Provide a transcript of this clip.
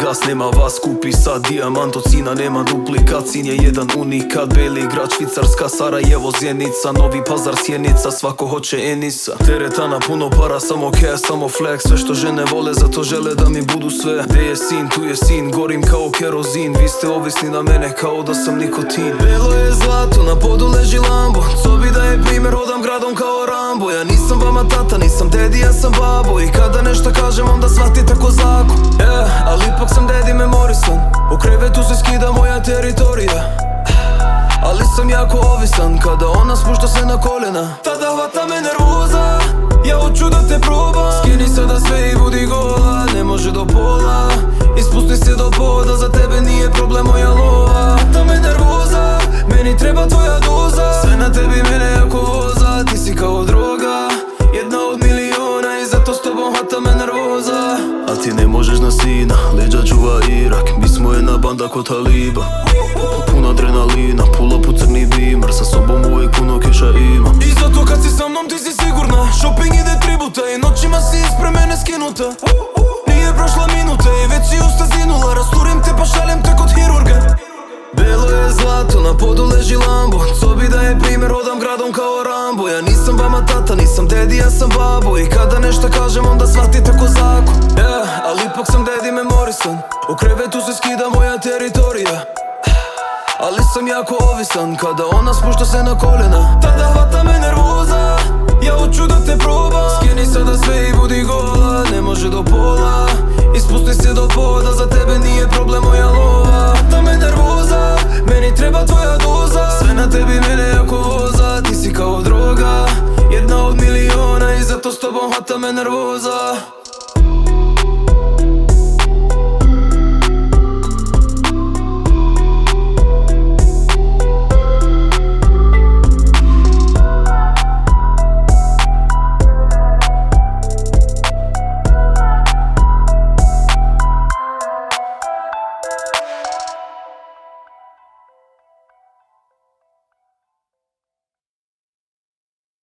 das, nema vas, kupi sad dijamant od sina, nema duplikat, sin je jedan unikat. Beli grad, Švicarska, Sarajevo, Zjenica, Novi Pazar, Sjenica, svako hoće Enisa. Teretana, puno para, samo cash, samo flex, sve što žene vole, zato žele da mi budu sve. Gdje je sin, tu je sin, gorim kao kerozin, vi ste ovisni na mene kao da sam nikotin. Belo je zlato, na podu leži Lambo, co bi da je primjer, hodam gradom kao Rambo. Ja nisam vama tata, nisam dedi, ja sam babo, i kada nešto kažem onda shvatite ko zakon. Ali ipak sam dedi memorisan, u krevetu se skida moja teritorija. Ali sam jako ovisan, kada ona spušta se na koljena, tada hvata me nervoza, ja hoću da te probam. Skini sada sve i budi gola, ne može do pola, ispusti se do poda, za tebe nije problem moja lova. Hvata me nervoza, meni treba tvoja doza, sve na tebi mene jako voza, ti si kao droga, jedna od miliona i zato s tobom hvata me nervoza. A ti ne možeš na sina, leđa čuva Irak, mi smo jedna banda ko taliba. Puno adrenalina, pull up u crni Beamer, sa sobom uvijek puno keša ima. I zato kad si sa mnom ti si sigurna, shopping ide tributa i noćima si ispred mene skinuta. Nije prošla minuta i već si usta zinula, rasturim te pa šaljem te kod hirurga. Belo je zlato, na podu leži Lambo, co bi da je primjer, hodam gradom kao Rambo. Ja nisam vama tata, nisam dedi, ja sam babo, i kada nešto kažem onda shvatite ko zakon. Ali ipak sam dedi memorisan, u krevetu se skida moja teritorija. Ali sam jako ovisan, kada ona spušta se na koljena, tada hvata me nervoza, ja hoću da te probam. Skini sada sve i budi gola, ne može do pola, ispusti se do poda, za tebe nije problem moja lova. Hvata me nervoza, meni treba tvoja doza, sve na tebi mene jako voza, ti si kao droga, jedna od miliona i zato s tobom hvata me nervoza.